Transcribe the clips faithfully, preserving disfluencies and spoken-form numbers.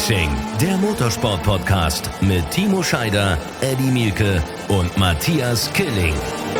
Racing, der Motorsport-Podcast mit Timo Scheider, Eddie Mielke und Matthias Killing.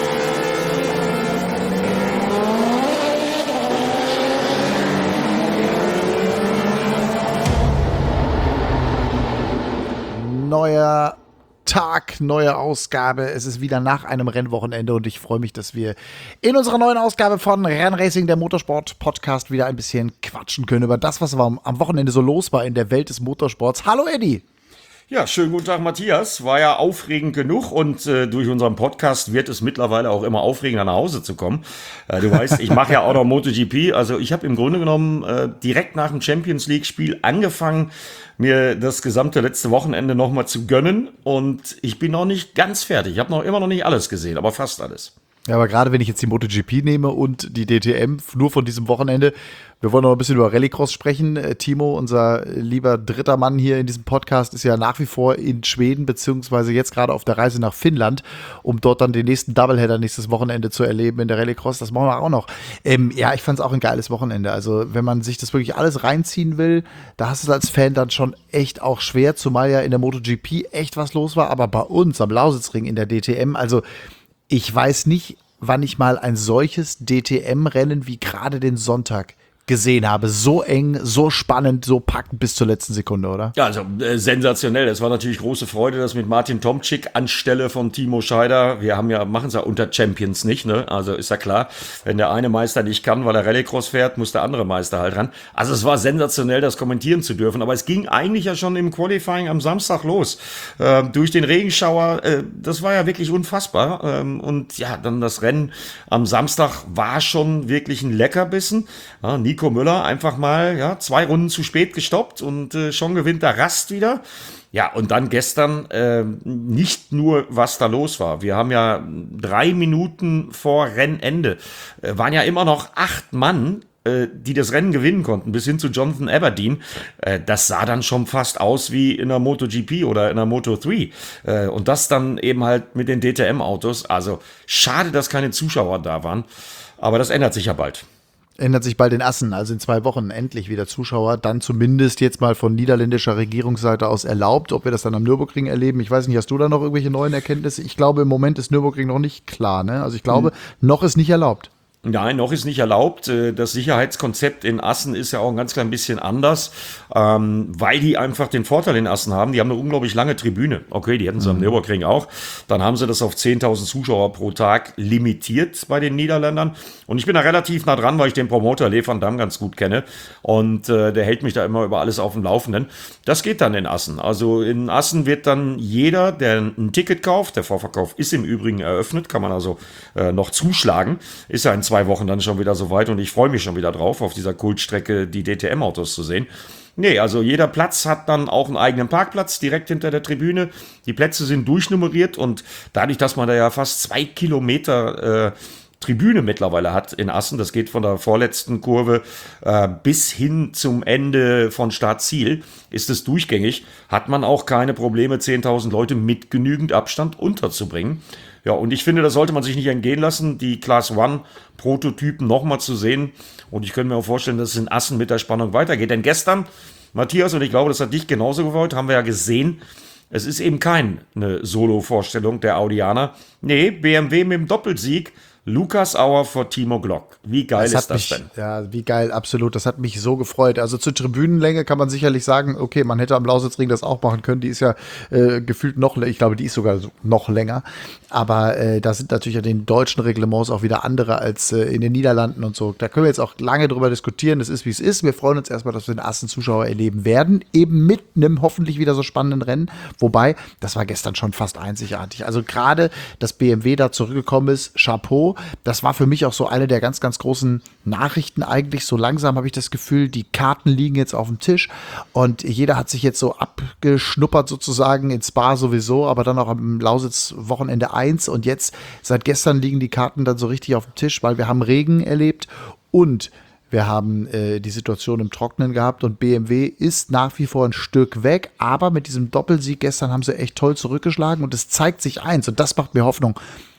Neuer Tag, neue Ausgabe. Es ist wieder nach einem Rennwochenende und ich freue mich, dass wir in unserer neuen Ausgabe von Rennracing, der Motorsport-Podcast, wieder ein bisschen quatschen können über das, was am Wochenende so los war in der Welt des Motorsports. Hallo Eddie! Ja, schönen guten Tag, Matthias. War ja aufregend genug und äh, durch unseren Podcast wird es mittlerweile auch immer aufregender, nach Hause zu kommen. Äh, du weißt, ich mache ja auch noch MotoGP. Also ich habe im Grunde genommen äh, direkt nach dem Champions League-Spiel angefangen, mir das gesamte letzte Wochenende nochmal zu gönnen. Und ich bin noch nicht ganz fertig. Ich habe noch immer noch nicht alles gesehen, aber fast alles. Ja, aber gerade wenn ich jetzt die MotoGP nehme und die D T M, nur von diesem Wochenende, wir wollen noch ein bisschen über Rallycross sprechen. Timo, unser lieber dritter Mann hier in diesem Podcast, ist ja nach wie vor in Schweden, beziehungsweise jetzt gerade auf der Reise nach Finnland, um dort dann den nächsten Doubleheader nächstes Wochenende zu erleben in der Rallycross. Das machen wir auch noch. Ähm, ja, ich fand es auch ein geiles Wochenende. Also wenn man sich das wirklich alles reinziehen will, da hast du es als Fan dann schon echt auch schwer, zumal ja in der MotoGP echt was los war, aber bei uns am Lausitzring in der D T M, also ich weiß nicht, wann ich mal ein solches D T M-Rennen wie gerade den Sonntag gesehen habe. So eng, so spannend, so packend bis zur letzten Sekunde, oder? Ja, also äh, sensationell. Das war natürlich große Freude, das mit Martin Tomczyk anstelle von Timo Scheider. Wir haben ja, machen es ja unter Champions nicht, ne? Also ist ja klar, wenn der eine Meister nicht kann, weil er Rallycross fährt, muss der andere Meister halt ran. Also es war sensationell, das kommentieren zu dürfen. Aber es ging eigentlich ja schon im Qualifying am Samstag los. Äh, durch den Regenschauer, äh, das war ja wirklich unfassbar. Ähm, und ja, dann das Rennen am Samstag war schon wirklich ein Leckerbissen. Ja, Nico Müller einfach mal ja, zwei Runden zu spät gestoppt und äh, schon gewinnt der Rast wieder. Ja, und dann gestern äh, nicht nur, was da los war. Wir haben ja drei Minuten vor Rennende, äh, waren ja immer noch acht Mann, äh, die das Rennen gewinnen konnten, bis hin zu Jonathan Aberdeen. Äh, das sah dann schon fast aus wie in der MotoGP oder in der Moto drei. Äh, und das dann eben halt mit den D T M-Autos. Also schade, dass keine Zuschauer da waren. Aber das ändert sich ja bald. Ändert sich bald in Assen, also in zwei Wochen endlich wieder Zuschauer, dann zumindest jetzt mal von niederländischer Regierungsseite aus erlaubt. Ob wir das dann am Nürburgring erleben, ich weiß nicht, hast du da noch irgendwelche neuen Erkenntnisse? Ich glaube, im Moment ist Nürburgring noch nicht klar, ne? Also ich glaube, mhm. noch ist nicht erlaubt. Nein, noch ist nicht erlaubt. Das Sicherheitskonzept in Assen ist ja auch ein ganz klein bisschen anders, ähm, weil die einfach den Vorteil in Assen haben. Die haben eine unglaublich lange Tribüne. Okay, die hätten sie mhm. am Nürburgring auch. Dann haben sie das auf zehntausend Zuschauer pro Tag limitiert bei den Niederländern. Und ich bin da relativ nah dran, weil ich den Promoter Lee van Dam ganz gut kenne. Und äh, der hält mich da immer über alles auf dem Laufenden. Das geht dann in Assen. Also in Assen wird dann jeder, der ein Ticket kauft, der Vorverkauf ist im Übrigen eröffnet, kann man also äh, noch zuschlagen, ist ja ein zwei Wochen dann schon wieder soweit und ich freue mich schon wieder drauf, auf dieser Kultstrecke die D T M-Autos zu sehen. Nee, also jeder Platz hat dann auch einen eigenen Parkplatz direkt hinter der Tribüne. Die Plätze sind durchnummeriert und dadurch, dass man da ja fast zwei Kilometer äh, Tribüne mittlerweile hat in Assen, das geht von der vorletzten Kurve äh, bis hin zum Ende von Start-Ziel, ist es durchgängig, hat man auch keine Probleme, zehntausend Leute mit genügend Abstand unterzubringen. Ja, und ich finde, das sollte man sich nicht entgehen lassen, die Class One Prototypen nochmal zu sehen. Und ich könnte mir auch vorstellen, dass es in Assen mit der Spannung weitergeht. Denn gestern, Matthias, und ich glaube, das hat dich genauso gefreut, haben wir ja gesehen, es ist eben keine Solo-Vorstellung der Audianer. Nee, B M W mit dem Doppelsieg. Lukas Auer vor Timo Glock. Wie geil das ist das mich, denn? Ja, wie geil, absolut. Das hat mich so gefreut. Also zur Tribünenlänge kann man sicherlich sagen, okay, man hätte am Lausitzring das auch machen können. Die ist ja äh, gefühlt noch, ich glaube, die ist sogar noch länger. Aber äh, da sind natürlich an den deutschen Reglements auch wieder andere als äh, in den Niederlanden und so. Da können wir jetzt auch lange drüber diskutieren. Das ist, wie es ist. Wir freuen uns erstmal, dass wir den Assen Zuschauer erleben werden. Eben mit einem hoffentlich wieder so spannenden Rennen. Wobei, das war gestern schon fast einzigartig. Also gerade, dass B M W da zurückgekommen ist, Chapeau. Das war für mich auch so eine der ganz, ganz großen Nachrichten eigentlich. So langsam habe ich das Gefühl, die Karten liegen jetzt auf dem Tisch und jeder hat sich jetzt so abgeschnuppert sozusagen, in Spa sowieso, aber dann auch am Lausitz Wochenende eins und jetzt, seit gestern liegen die Karten dann so richtig auf dem Tisch, weil wir haben Regen erlebt und wir haben äh, die Situation im Trocknen gehabt und B M W ist nach wie vor ein Stück weg, aber mit diesem Doppelsieg gestern haben sie echt toll zurückgeschlagen und es zeigt sich eins und das macht mir Hoffnung.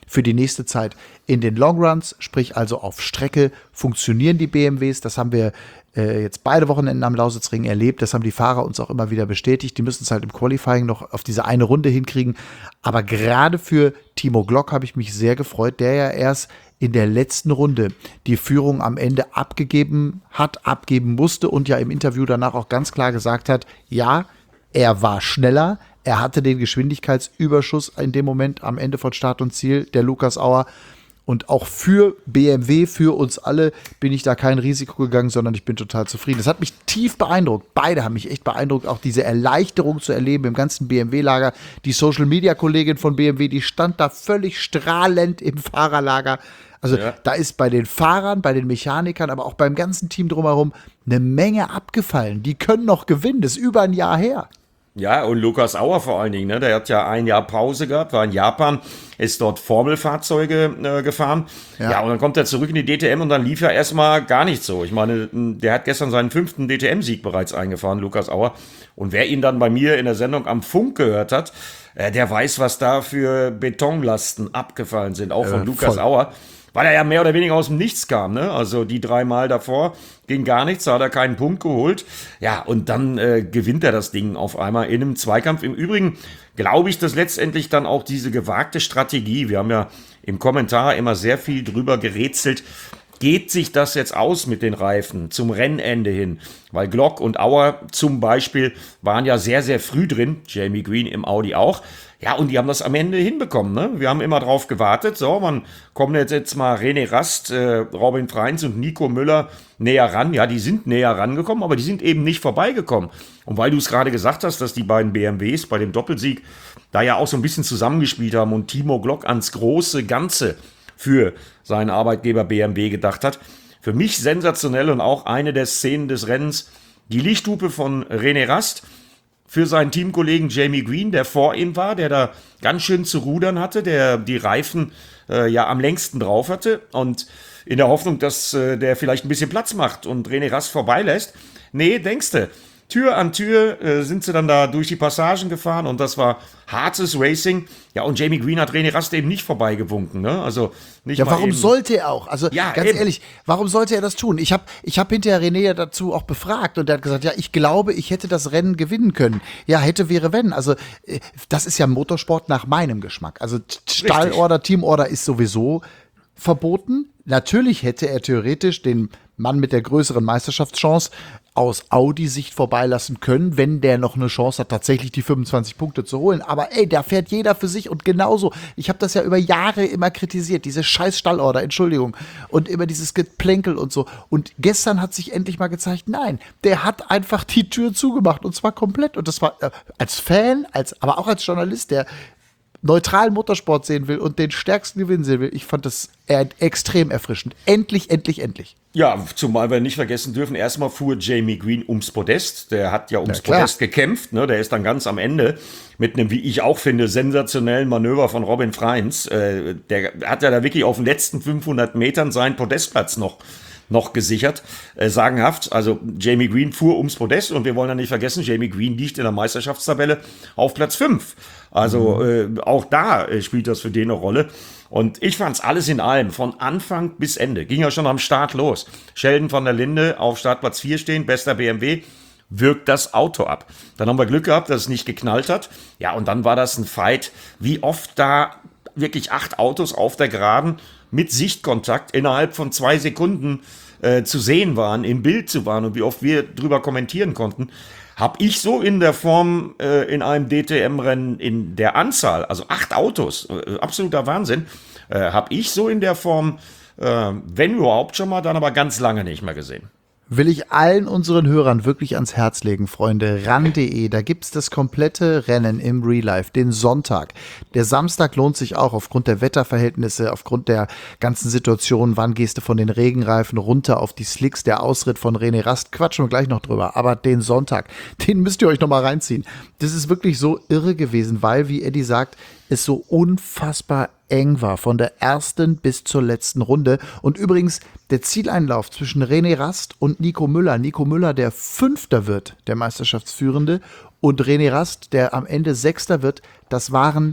für die nächste Zeit. In den Longruns, sprich also auf Strecke, funktionieren die B M Ws. Das haben wir äh, jetzt beide Wochenenden am Lausitzring erlebt. Das haben die Fahrer uns auch immer wieder bestätigt. Die müssen es halt im Qualifying noch auf diese eine Runde hinkriegen. Aber gerade für Timo Glock habe ich mich sehr gefreut, der ja erst in der letzten Runde die Führung am Ende abgegeben hat, abgeben musste und ja im Interview danach auch ganz klar gesagt hat, ja, er war schneller, er hatte den Geschwindigkeitsüberschuss in dem Moment am Ende von Start und Ziel, der Lukas Auer. Und auch für B M W, für uns alle, bin ich da kein Risiko gegangen, sondern ich bin total zufrieden. Das hat mich tief beeindruckt. Beide haben mich echt beeindruckt, auch diese Erleichterung zu erleben im ganzen B M W-Lager. Die Social-Media-Kollegin von B M W, die stand da völlig strahlend im Fahrerlager. Also ja. Da ist bei den Fahrern, bei den Mechanikern, aber auch beim ganzen Team drumherum eine Menge abgefallen. Die können noch gewinnen, das ist über ein Jahr her. Ja, und Lukas Auer vor allen Dingen, ne? Der hat ja ein Jahr Pause gehabt, war in Japan, ist dort Formelfahrzeuge äh, gefahren. Ja. ja, und dann kommt er zurück in die D T M und dann lief ja erstmal gar nicht so. Ich meine, der hat gestern seinen fünften D T M-Sieg bereits eingefahren, Lukas Auer. Und wer ihn dann bei mir in der Sendung am Funk gehört hat, äh, der weiß, was da für Betonlasten abgefallen sind, auch von äh, Lukas voll. Auer. Weil er ja mehr oder weniger aus dem Nichts kam, ne? Also die drei Mal davor ging gar nichts, da hat er keinen Punkt geholt. Ja, und dann äh, gewinnt er das Ding auf einmal in einem Zweikampf. Im Übrigen glaube ich, dass letztendlich dann auch diese gewagte Strategie, wir haben ja im Kommentar immer sehr viel drüber gerätselt, geht sich das jetzt aus mit den Reifen zum Rennende hin? Weil Glock und Auer zum Beispiel waren ja sehr, sehr früh drin, Jamie Green im Audi auch. Ja, und die haben das am Ende hinbekommen, ne? Wir haben immer drauf gewartet. So, man kommen jetzt, jetzt mal René Rast, äh, Robin Freins und Nico Müller näher ran. Ja, die sind näher rangekommen, aber die sind eben nicht vorbeigekommen. Und weil du es gerade gesagt hast, dass die beiden B M Ws bei dem Doppelsieg da ja auch so ein bisschen zusammengespielt haben und Timo Glock ans große Ganze für seinen Arbeitgeber B M W gedacht hat. Für mich sensationell und auch eine der Szenen des Rennens, die Lichthupe von René Rast für seinen Teamkollegen Jamie Green, der vor ihm war, der da ganz schön zu rudern hatte, der die Reifen äh, ja am längsten drauf hatte und in der Hoffnung, dass äh, der vielleicht ein bisschen Platz macht und René Rast vorbeilässt. Nee, denkste, Tür an Tür äh, sind sie dann da durch die Passagen gefahren und das war hartes Racing. Ja, und Jamie Green hat René Rast eben nicht vorbeigewunken, ne? Also nicht ja, mal warum eben. sollte er auch? Also ja, ganz eben. ehrlich, warum sollte er das tun? Ich habe ich hab hinterher René ja dazu auch befragt und der hat gesagt, ja, ich glaube, ich hätte das Rennen gewinnen können. Ja, hätte, wäre, wenn. Also äh, das ist ja Motorsport nach meinem Geschmack. Also Stallorder, Teamorder ist sowieso verboten. Natürlich hätte er theoretisch den Mann mit der größeren Meisterschaftschance aus Audi-Sicht vorbeilassen können, wenn der noch eine Chance hat, tatsächlich die fünfundzwanzig Punkte zu holen. Aber ey, da fährt jeder für sich und genauso. Ich habe das ja über Jahre immer kritisiert, diese scheiß Stallorder, Entschuldigung. Und immer dieses Geplänkel und so. Und gestern hat sich endlich mal gezeigt, nein, der hat einfach die Tür zugemacht und zwar komplett. Und das war äh, als Fan, als, aber auch als Journalist, der neutralen Motorsport sehen will und den stärksten Gewinn sehen will. Ich fand das eher extrem erfrischend. Endlich, endlich, endlich. Ja, zumal wir nicht vergessen dürfen, erstmal fuhr Jamie Green ums Podest. Der hat ja ums ja, Podest gekämpft. Ne? Der ist dann ganz am Ende mit einem, wie ich auch finde, sensationellen Manöver von Robin Freins. Äh, der hat ja da wirklich auf den letzten fünfhundert Metern seinen Podestplatz noch noch gesichert, äh, sagenhaft. Also Jamie Green fuhr ums Podest und wir wollen ja nicht vergessen, Jamie Green liegt in der Meisterschaftstabelle auf Platz fünf. Also mhm. äh, auch da äh, spielt das für den eine Rolle. Und ich fand's alles in allem, von Anfang bis Ende, ging ja schon am Start los. Sheldon van der Linde auf Startplatz vier stehen, bester B M W, wirkt das Auto ab. Dann haben wir Glück gehabt, dass es nicht geknallt hat. Ja, und dann war das ein Fight, wie oft da wirklich acht Autos auf der Geraden mit Sichtkontakt innerhalb von zwei Sekunden äh, zu sehen waren, im Bild zu waren und wie oft wir drüber kommentieren konnten, habe ich so in der Form äh, in einem D T M-Rennen in der Anzahl, also acht Autos, äh, absoluter Wahnsinn, äh, habe ich so in der Form, äh, wenn überhaupt schon mal, dann aber ganz lange nicht mehr gesehen. Will ich allen unseren Hörern wirklich ans Herz legen, Freunde, ran punkt de, da gibt's das komplette Rennen im Real Life, den Sonntag. Der Samstag lohnt sich auch aufgrund der Wetterverhältnisse, aufgrund der ganzen Situation, wann gehst du von den Regenreifen runter auf die Slicks, der Ausritt von René Rast, quatschen wir gleich noch drüber, aber den Sonntag, den müsst ihr euch noch mal reinziehen. Das ist wirklich so irre gewesen, weil, wie Eddie sagt, es so unfassbar eng war, von der ersten bis zur letzten Runde. Und übrigens, der Zieleinlauf zwischen René Rast und Nico Müller, Nico Müller, der Fünfter wird, der Meisterschaftsführende, und René Rast, der am Ende Sechster wird, das waren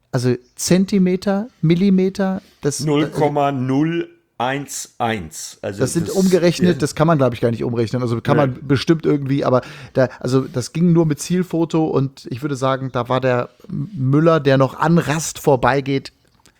Also Zentimeter, Millimeter, das null Komma null eins eins. Also das sind das, umgerechnet, ja. Das kann man, glaube ich, gar nicht umrechnen. Also kann nee. man bestimmt irgendwie, aber da, also das ging nur mit Zielfoto und ich würde sagen, da war der Müller, der noch an Rast vorbeigeht,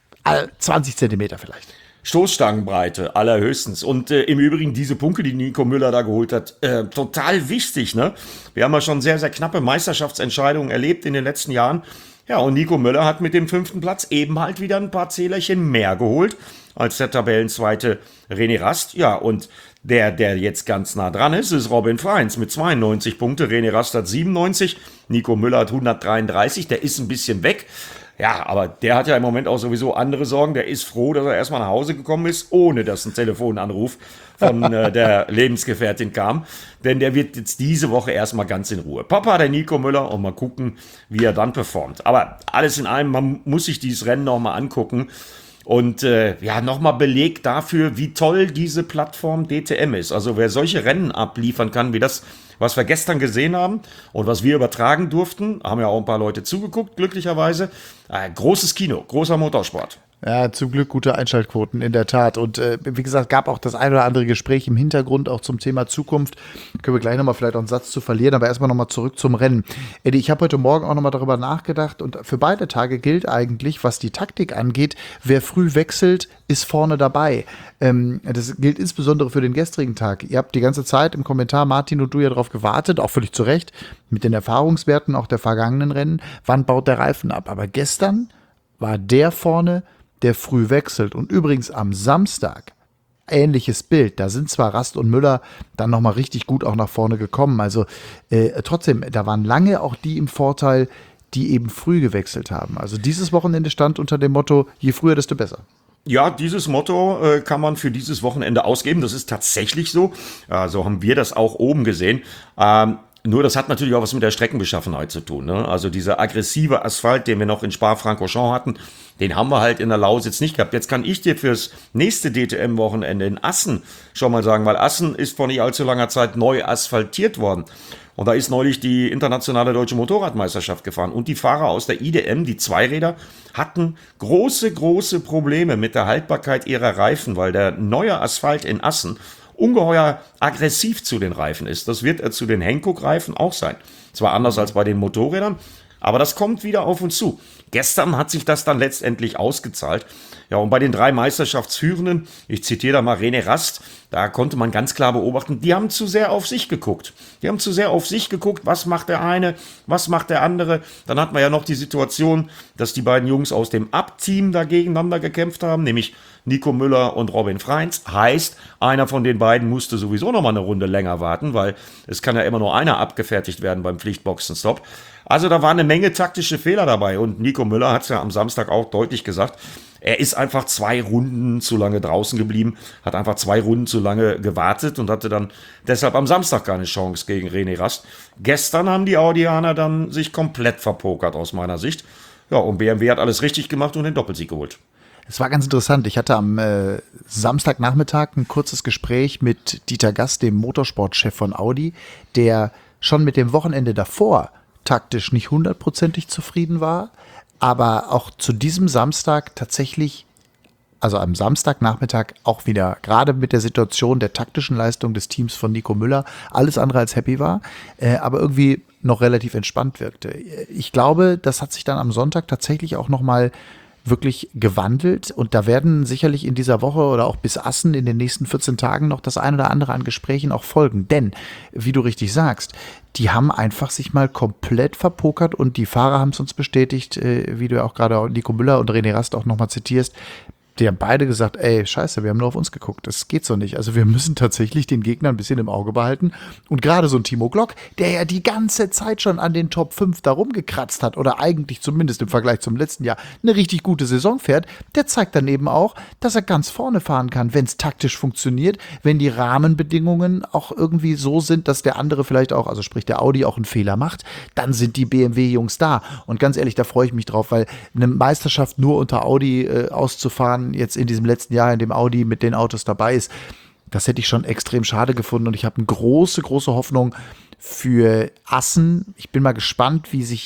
zwanzig Zentimeter vielleicht. Stoßstangenbreite allerhöchstens. Und äh, im Übrigen diese Punkte, die Nico Müller da geholt hat, äh, total wichtig, ne? Wir haben ja schon sehr, sehr knappe Meisterschaftsentscheidungen erlebt in den letzten Jahren. Ja, und Nico Müller hat mit dem fünften Platz eben halt wieder ein paar Zählerchen mehr geholt als der Tabellenzweite René Rast. Ja, und der, der jetzt ganz nah dran ist, ist Robin Freins mit zweiundneunzig Punkte. René Rast hat siebenundneunzig, Nico Müller hat hundertdreiunddreißig, der ist ein bisschen weg. Ja, aber der hat ja im Moment auch sowieso andere Sorgen. Der ist froh, dass er erstmal nach Hause gekommen ist, ohne dass ein Telefonanruf von äh, der Lebensgefährtin kam. Denn der wird jetzt diese Woche erstmal ganz in Ruhe. Papa, der Nico Müller, und mal gucken, wie er dann performt. Aber alles in allem, man muss sich dieses Rennen nochmal angucken. Und äh, ja, nochmal Beleg dafür, wie toll diese Plattform D T M ist. Also wer solche Rennen abliefern kann, wie das, was wir gestern gesehen haben und was wir übertragen durften, haben ja auch ein paar Leute zugeguckt, glücklicherweise. Äh, großes Kino, großer Motorsport. Ja, zum Glück gute Einschaltquoten, in der Tat. Und äh, wie gesagt, gab auch das ein oder andere Gespräch im Hintergrund, auch zum Thema Zukunft. Können wir gleich nochmal vielleicht auch einen Satz zu verlieren, aber erstmal nochmal zurück zum Rennen. Eddie, ich habe heute Morgen auch nochmal darüber nachgedacht und für beide Tage gilt eigentlich, was die Taktik angeht, wer früh wechselt, ist vorne dabei. Ähm, das gilt insbesondere für den gestrigen Tag. Ihr habt die ganze Zeit im Kommentar, Martin und du, ja darauf gewartet, auch völlig zu Recht, mit den Erfahrungswerten auch der vergangenen Rennen, wann baut der Reifen ab. Aber gestern war der vorne, der früh wechselt. Und übrigens am Samstag, ähnliches Bild, da sind zwar Rast und Müller dann nochmal richtig gut auch nach vorne gekommen, also äh, trotzdem, da waren lange auch die im Vorteil, die eben früh gewechselt haben. Also dieses Wochenende stand unter dem Motto, je früher, desto besser. Ja, dieses Motto äh, kann man für dieses Wochenende ausgeben, das ist tatsächlich so, äh, so haben wir das auch oben gesehen. Ähm, Nur das hat natürlich auch was mit der Streckenbeschaffenheit zu tun. Ne? Also dieser aggressive Asphalt, den wir noch in Spa-Francorchamps hatten, den haben wir halt in der Lausitz nicht gehabt. Jetzt kann ich dir fürs nächste D T M-Wochenende in Assen schon mal sagen, weil Assen ist vor nicht allzu langer Zeit neu asphaltiert worden. Und da ist neulich die internationale deutsche Motorradmeisterschaft gefahren. Und die Fahrer aus der I D M, die Zweiräder, hatten große, große Probleme mit der Haltbarkeit ihrer Reifen, weil der neue Asphalt in Assen ungeheuer aggressiv zu den Reifen ist. Das wird er zu den Hankook-Reifen auch sein. Zwar anders als bei den Motorrädern, aber das kommt wieder auf uns zu. Gestern hat sich das dann letztendlich ausgezahlt. Ja, und bei den drei Meisterschaftsführenden, ich zitiere da mal René Rast, da konnte man ganz klar beobachten, die haben zu sehr auf sich geguckt. Die haben zu sehr auf sich geguckt, was macht der eine, was macht der andere. Dann hatten wir ja noch die Situation, dass die beiden Jungs aus dem Up-Team da gegeneinander gekämpft haben, nämlich Nico Müller und Robin Freins. Heißt, einer von den beiden musste sowieso noch mal eine Runde länger warten, weil es kann ja immer nur einer abgefertigt werden beim Pflichtboxenstopp. Also da war eine Menge taktische Fehler dabei und Nico Müller hat es ja am Samstag auch deutlich gesagt, er ist einfach zwei Runden zu lange draußen geblieben, hat einfach zwei Runden zu lange gewartet und hatte dann deshalb am Samstag keine Chance gegen René Rast. Gestern haben die Audianer dann sich komplett verpokert aus meiner Sicht. Ja, und B M W hat alles richtig gemacht und den Doppelsieg geholt. Es war ganz interessant. Ich hatte am äh, Samstagnachmittag ein kurzes Gespräch mit Dieter Gast, dem Motorsportchef von Audi, der schon mit dem Wochenende davor taktisch nicht hundertprozentig zufrieden war, aber auch zu diesem Samstag tatsächlich, also am Samstagnachmittag auch wieder, gerade mit der Situation der taktischen Leistung des Teams von Nico Müller, alles andere als happy war, äh, aber irgendwie noch relativ entspannt wirkte. Ich glaube, das hat sich dann am Sonntag tatsächlich auch nochmal wirklich gewandelt und da werden sicherlich in dieser Woche oder auch bis Assen in den nächsten vierzehn Tagen noch das ein oder andere an Gesprächen auch folgen, denn, wie du richtig sagst, die haben einfach sich mal komplett verpokert und die Fahrer haben es uns bestätigt, wie du ja auch gerade Nico Müller und René Rast auch nochmal zitierst, die haben beide gesagt, ey, scheiße, wir haben nur auf uns geguckt, das geht so nicht. Also wir müssen tatsächlich den Gegner ein bisschen im Auge behalten. Und gerade so ein Timo Glock, der ja die ganze Zeit schon an den Top fünf da rumgekratzt hat oder eigentlich zumindest im Vergleich zum letzten Jahr eine richtig gute Saison fährt, der zeigt dann eben auch, dass er ganz vorne fahren kann, wenn es taktisch funktioniert, wenn die Rahmenbedingungen auch irgendwie so sind, dass der andere vielleicht auch, also sprich der Audi auch einen Fehler macht, dann sind die B M W-Jungs da. Und ganz ehrlich, da freue ich mich drauf, weil eine Meisterschaft nur unter Audi äh, auszufahren, jetzt in diesem letzten Jahr, in dem Audi mit den Autos dabei ist, das hätte ich schon extrem schade gefunden und ich habe eine große, große Hoffnung für Assen. Ich bin mal gespannt, wie sich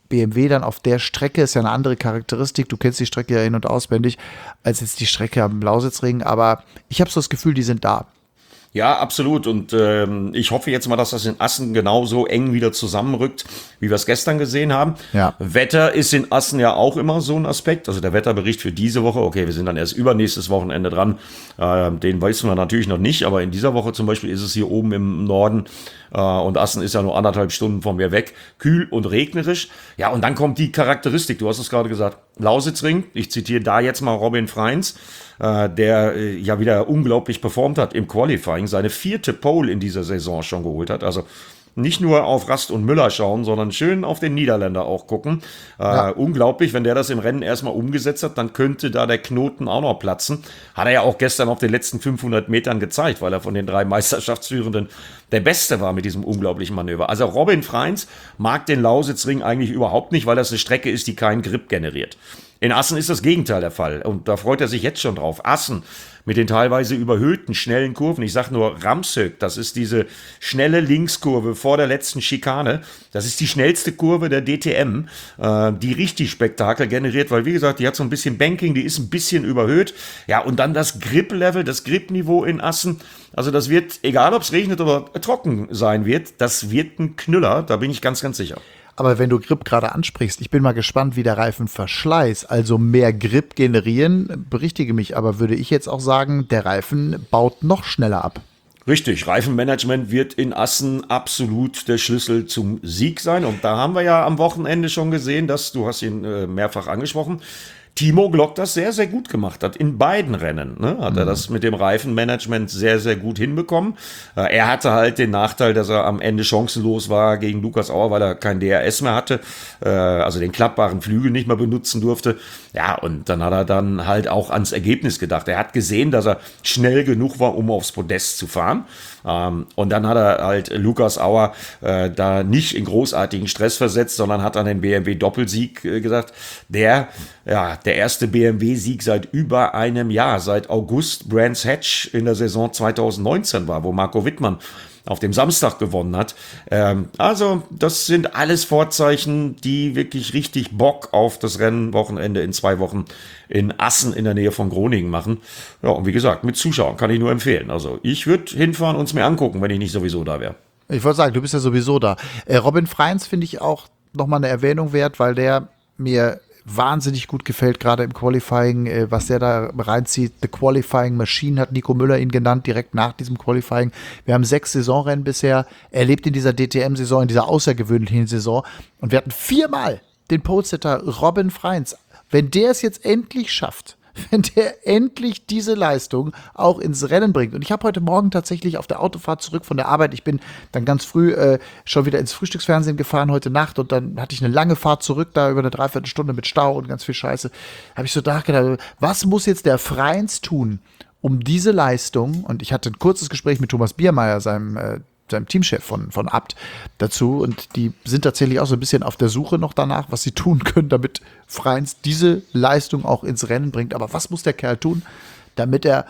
B M W dann auf der Strecke, ist ja eine andere Charakteristik, du kennst die Strecke ja in- und auswendig, als jetzt die Strecke am Lausitzring, aber ich habe so das Gefühl, die sind da. Ja, absolut. Und ähm, ich hoffe jetzt mal, dass das in Assen genauso eng wieder zusammenrückt, wie wir es gestern gesehen haben. Ja. Wetter ist in Assen ja auch immer so ein Aspekt. Also der Wetterbericht für diese Woche, okay, wir sind dann erst übernächstes Wochenende dran. Äh, den wissen wir natürlich noch nicht, aber in dieser Woche zum Beispiel ist es hier oben im Norden äh, und Assen ist ja nur anderthalb Stunden von mir weg, kühl und regnerisch. Ja, und dann kommt die Charakteristik, du hast es gerade gesagt, Lausitzring. Ich zitiere da jetzt mal Robin Freins, äh, der äh, ja wieder unglaublich performt hat im Qualifying, seine vierte Pole in dieser Saison schon geholt hat. Also nicht nur auf Rast und Müller schauen, sondern schön auf den Niederländer auch gucken. Äh, ja. Unglaublich, wenn der das im Rennen erstmal umgesetzt hat, dann könnte da der Knoten auch noch platzen. Hat er ja auch gestern auf den letzten fünfhundert Metern gezeigt, weil er von den drei Meisterschaftsführenden der Beste war mit diesem unglaublichen Manöver. Also Robin Freins mag den Lausitzring eigentlich überhaupt nicht, weil das eine Strecke ist, die keinen Grip generiert. In Assen ist das Gegenteil der Fall und da freut er sich jetzt schon drauf. Assen mit den teilweise überhöhten, schnellen Kurven. Ich sage nur Ramsøk, das ist diese schnelle Linkskurve vor der letzten Schikane. Das ist die schnellste Kurve der D T M, äh, die richtig Spektakel generiert, weil wie gesagt, die hat so ein bisschen Banking, die ist ein bisschen überhöht. Ja, und dann das Grip-Level, das Grip-Niveau in Assen. Also das wird, egal ob es regnet oder trocken sein wird, das wird ein Knüller, da bin ich ganz, ganz sicher. Aber wenn du Grip gerade ansprichst, ich bin mal gespannt, wie der Reifenverschleiß, also mehr Grip generieren, berichtige mich, aber würde ich jetzt auch sagen, der Reifen baut noch schneller ab. Richtig, Reifenmanagement wird in Assen absolut der Schlüssel zum Sieg sein. Und da haben wir ja am Wochenende schon gesehen, dass, du hast ihn äh, mehrfach angesprochen, Timo Glock das sehr, sehr gut gemacht hat. In beiden Rennen ne, hat er das mit dem Reifenmanagement sehr, sehr gut hinbekommen. Äh, er hatte halt den Nachteil, dass er am Ende chancenlos war gegen Lukas Auer, weil er kein D R S mehr hatte, äh, also den klappbaren Flügel nicht mehr benutzen durfte. Ja, und dann hat er dann halt auch ans Ergebnis gedacht. Er hat gesehen, dass er schnell genug war, um aufs Podest zu fahren. Ähm, und dann hat er halt Lukas Auer äh, da nicht in großartigen Stress versetzt, sondern hat an den B M W-Doppelsieg äh, gesagt, der, ja, der erste B M W-Sieg seit über einem Jahr, seit August Brands Hatch in der Saison zwanzig neunzehn war, wo Marco Wittmann auf dem Samstag gewonnen hat. Ähm, also das sind alles Vorzeichen, die wirklich richtig Bock auf das Rennwochenende in zwei Wochen in Assen in der Nähe von Groningen machen. Ja, und wie gesagt, mit Zuschauern kann ich nur empfehlen. Also ich würde hinfahren und es mir angucken, wenn ich nicht sowieso da wäre. Ich wollte sagen, du bist ja sowieso da. Äh, Robin Freins finde ich auch nochmal eine Erwähnung wert, weil der mir wahnsinnig gut gefällt, gerade im Qualifying, äh, was der da reinzieht. The Qualifying Machine hat Nico Müller ihn genannt, direkt nach diesem Qualifying. Wir haben sechs Saisonrennen bisher erlebt in dieser D T M-Saison, in dieser außergewöhnlichen Saison. Und wir hatten viermal den Pole-Sitter Robin Freins. Wenn der es jetzt endlich schafft, wenn der endlich diese Leistung auch ins Rennen bringt. Und ich habe heute Morgen tatsächlich auf der Autofahrt zurück von der Arbeit, ich bin dann ganz früh äh, schon wieder ins Frühstücksfernsehen gefahren heute Nacht und dann hatte ich eine lange Fahrt zurück, da über eine Dreiviertelstunde mit Stau und ganz viel Scheiße. Habe ich so nachgedacht, was muss jetzt der Freins tun, um diese Leistung, und ich hatte ein kurzes Gespräch mit Thomas Biermeier, seinem äh, seinem Teamchef von, von Abt dazu, und die sind tatsächlich auch so ein bisschen auf der Suche noch danach, was sie tun können, damit Freins diese Leistung auch ins Rennen bringt. Aber was muss der Kerl tun, damit er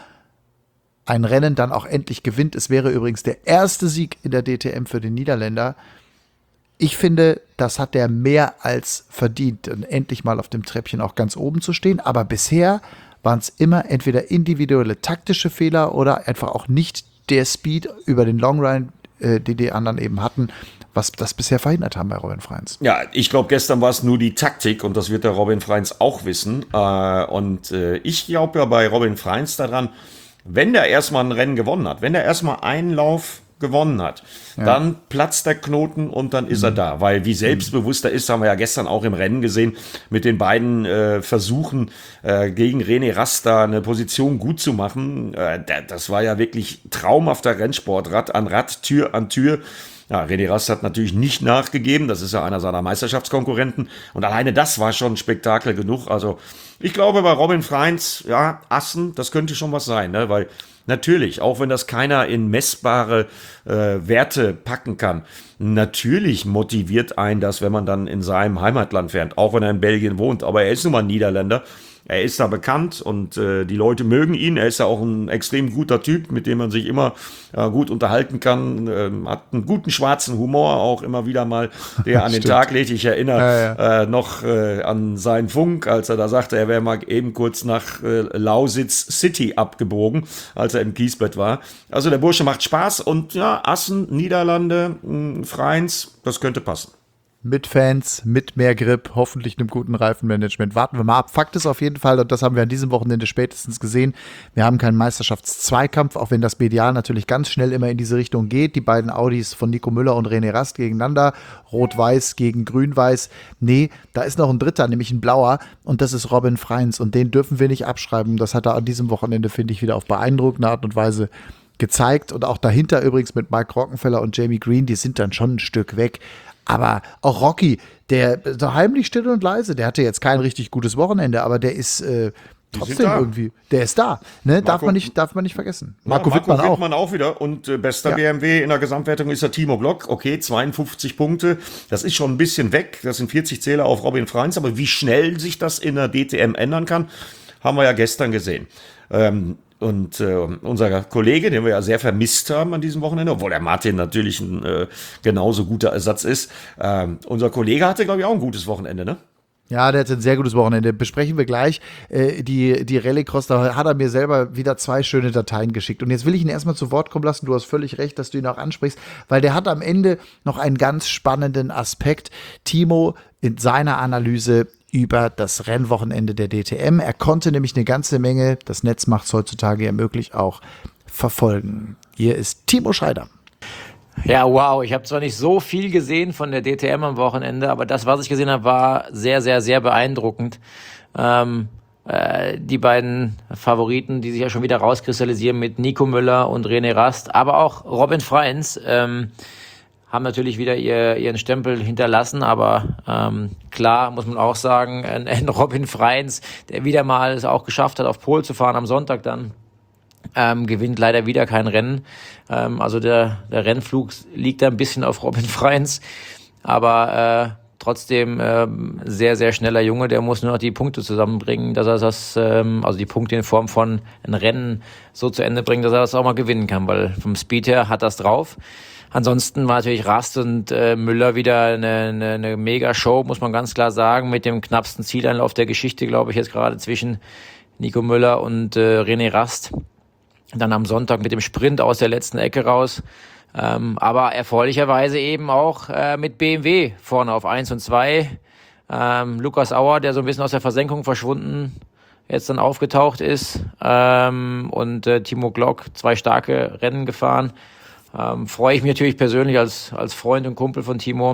ein Rennen dann auch endlich gewinnt? Es wäre übrigens der erste Sieg in der D T M für den Niederländer. Ich finde, das hat er mehr als verdient, endlich mal auf dem Treppchen auch ganz oben zu stehen. Aber bisher waren es immer entweder individuelle taktische Fehler oder einfach auch nicht der Speed über den Long Run, die die anderen eben hatten, was das bisher verhindert haben bei Robin Freins. Ja, ich glaube, gestern war es nur die Taktik und das wird der Robin Freins auch wissen. Und ich glaube ja bei Robin Freins daran, wenn der erstmal ein Rennen gewonnen hat, wenn der erstmal einen Lauf gewonnen hat, ja, dann platzt der Knoten und dann ist mhm. er da. Weil wie selbstbewusst er ist, haben wir ja gestern auch im Rennen gesehen, mit den beiden äh, Versuchen äh, gegen René Rast da eine Position gut zu machen. Äh, das war ja wirklich traumhafter Rennsport, Rad an Rad, Tür an Tür. Ja, René Rast hat natürlich nicht nachgegeben, das ist ja einer seiner Meisterschaftskonkurrenten und alleine das war schon Spektakel genug. Also Ich glaube, bei Robin Freins, ja, Assen, das könnte schon was sein, ne? Weil natürlich, auch wenn das keiner in messbare äh, Werte packen kann, natürlich motiviert einen das, wenn man dann in seinem Heimatland fährt, auch wenn er in Belgien wohnt. Aber er ist nun mal ein Niederländer. Er ist da bekannt und äh, die Leute mögen ihn. Er ist ja auch ein extrem guter Typ, mit dem man sich immer äh, gut unterhalten kann. Ähm, hat einen guten schwarzen Humor auch immer wieder mal, der an den Tag legt. Ich erinnere ja, ja. Äh, noch äh, an seinen Funk, als er da sagte, er wäre mal eben kurz nach äh, Lausitz City abgebogen, als er im Kiesbett war. Also der Bursche macht Spaß und ja, Assen, Niederlande, mh, Freins, das könnte passen. Mit Fans, mit mehr Grip, hoffentlich einem guten Reifenmanagement. Warten wir mal ab. Fakt ist auf jeden Fall, und das haben wir an diesem Wochenende spätestens gesehen, wir haben keinen Meisterschaftszweikampf, auch wenn das medial natürlich ganz schnell immer in diese Richtung geht. Die beiden Audis von Nico Müller und René Rast gegeneinander, Rot-Weiß gegen Grün-Weiß. Nee, da ist noch ein Dritter, nämlich ein Blauer, und das ist Robin Freins, und den dürfen wir nicht abschreiben. Das hat er an diesem Wochenende, finde ich, wieder auf beeindruckende Art und Weise gezeigt, und auch dahinter übrigens mit Mike Rockenfeller und Jamie Green, die sind dann schon ein Stück weg. Aber auch Rocky, der so heimlich still und leise, der hatte jetzt kein richtig gutes Wochenende, aber der ist äh, trotzdem irgendwie, der ist da. Ne? Darf, man nicht, darf man nicht vergessen. Marco, ja, Marco Wittmann, Wittmann auch. auch wieder und äh, bester ja. B M W in der Gesamtwertung ist der Timo Glock. Okay, zweiundfünfzig Punkte, das ist schon ein bisschen weg, das sind vierzig Zähler auf Robin Freins, aber wie schnell sich das in der D T M ändern kann, haben wir ja gestern gesehen. Ähm, Und äh, unser Kollege, den wir ja sehr vermisst haben an diesem Wochenende, obwohl der Martin natürlich ein äh, genauso guter Ersatz ist, äh, unser Kollege hatte, glaube ich, auch ein gutes Wochenende, ne? Ja, der hat ein sehr gutes Wochenende. Besprechen wir gleich. Äh, die die Rallycross, da hat er mir selber wieder zwei schöne Dateien geschickt. Und jetzt will ich ihn erstmal zu Wort kommen lassen. Du hast völlig recht, dass du ihn auch ansprichst, weil der hat am Ende noch einen ganz spannenden Aspekt. Timo in seiner Analyse über das Rennwochenende der D T M. Er konnte nämlich eine ganze Menge, das Netz macht es heutzutage ja möglich, auch verfolgen. Hier ist Timo Scheider. Ja, wow, ich habe zwar nicht so viel gesehen von der D T M am Wochenende, aber das, was ich gesehen habe, war sehr, sehr, sehr beeindruckend. Ähm, äh, die beiden Favoriten, die sich ja schon wieder rauskristallisieren mit Nico Müller und René Rast, aber auch Robin Freins, ähm, haben natürlich wieder ihr, ihren Stempel hinterlassen, aber ähm, klar muss man auch sagen, ein, ein Robin Freins, der wieder mal es auch geschafft hat, auf Pole zu fahren am Sonntag dann, ähm, gewinnt leider wieder kein Rennen. Ähm, also der, der Rennflug liegt da ein bisschen auf Robin Freins, aber äh, trotzdem ähm, sehr, sehr schneller Junge, der muss nur noch die Punkte zusammenbringen, dass er das, ähm, also die Punkte in Form von ein Rennen so zu Ende bringt, dass er das auch mal gewinnen kann, weil vom Speed her hat das drauf. Ansonsten war natürlich Rast und äh, Müller wieder eine, eine, eine Mega-Show, muss man ganz klar sagen, mit dem knappsten Zieleinlauf der Geschichte, glaube ich, jetzt gerade zwischen Nico Müller und äh, René Rast. Dann am Sonntag mit dem Sprint aus der letzten Ecke raus. Ähm, aber erfreulicherweise eben auch äh, mit B M W vorne auf eins und zwei. Ähm, Lukas Auer, der so ein bisschen aus der Versenkung verschwunden jetzt dann aufgetaucht ist. Ähm, und äh, Timo Glock, zwei starke Rennen gefahren. Ähm, freue ich mich natürlich persönlich als als Freund und Kumpel von Timo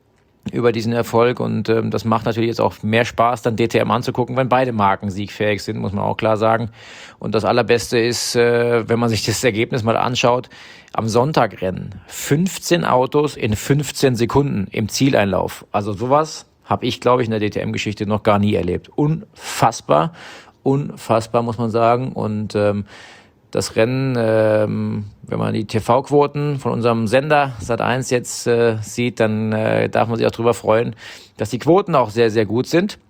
über diesen Erfolg und ähm, das macht natürlich jetzt auch mehr Spaß, dann D T M anzugucken, wenn beide Marken siegfähig sind, muss man auch klar sagen. Und das Allerbeste ist, äh, wenn man sich das Ergebnis mal anschaut, am Sonntagrennen fünfzehn Autos in fünfzehn Sekunden im Zieleinlauf. Also sowas habe ich, glaube ich, in der D T M-Geschichte noch gar nie erlebt. Unfassbar, unfassbar muss man sagen. Und ähm, das Rennen, ähm, wenn man die T V-Quoten von unserem Sender Sat eins jetzt äh, sieht, dann äh, darf man sich auch darüber freuen, dass die Quoten auch sehr, sehr gut sind.